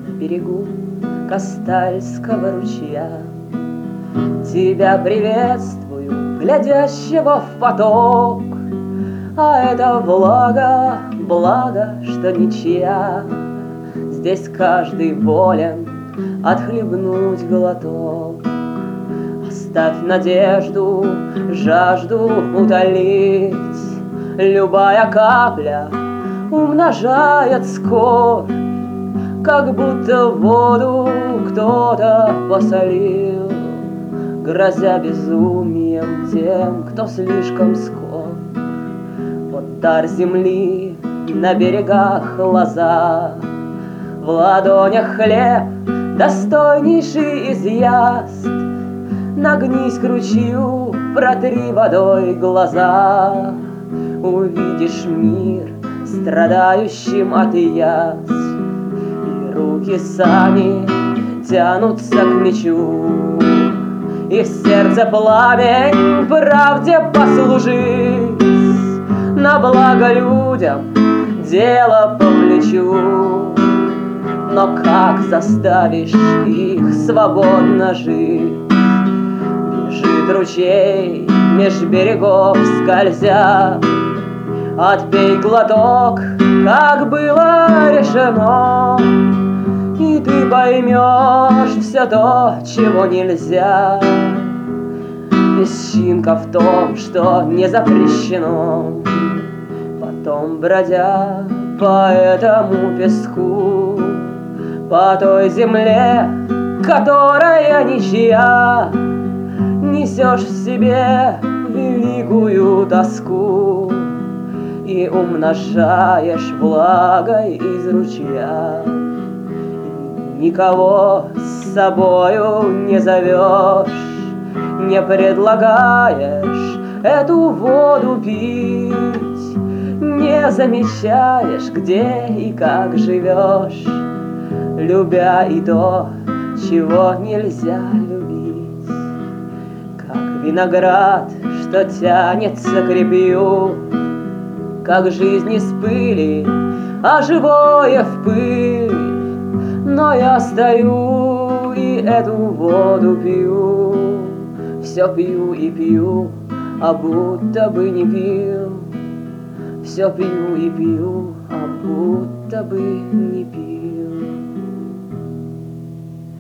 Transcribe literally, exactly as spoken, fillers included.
на берегу Кастальского ручья. Тебя приветствую, глядящего в поток, а это влага, благо, что ничья. Здесь каждый волен отхлебнуть глоток. Оставь надежду, жажду утолить. Любая капля умножает скорбь, как будто воду кто-то посолил, грозя безумием тем, кто слишком скор. Вот дар земли, на берегах лоза, в ладонях хлеб, достойнейший из яств. Нагнись к ручью, протри водой глаза, увидишь мир, страдающим от язв. И руки сами тянутся к мечу, и в сердце пламень правде послужить. На благо людям дело по плечу, но как заставишь их свободно жить? Бежит ручей меж берегов скользя, отпей глоток, как было решено, и ты поймешь все то, чего нельзя. Песчинка в том, что не запрещено. Потом, бродя по этому песку, по той земле, которая ничья, несешь в себе великую тоску и умножаешь влагой из ручья. И никого с собою не зовешь, не предлагаешь эту воду пить, не замечаешь, где и как живешь, любя и то, чего нельзя любить. Как виноград, что тянется к репью, как жизнь из пыли, а живое в пыль. Но я стою и эту воду пью, все пью и пью, а будто бы не пил. Все пью и пью, а будто бы не пил.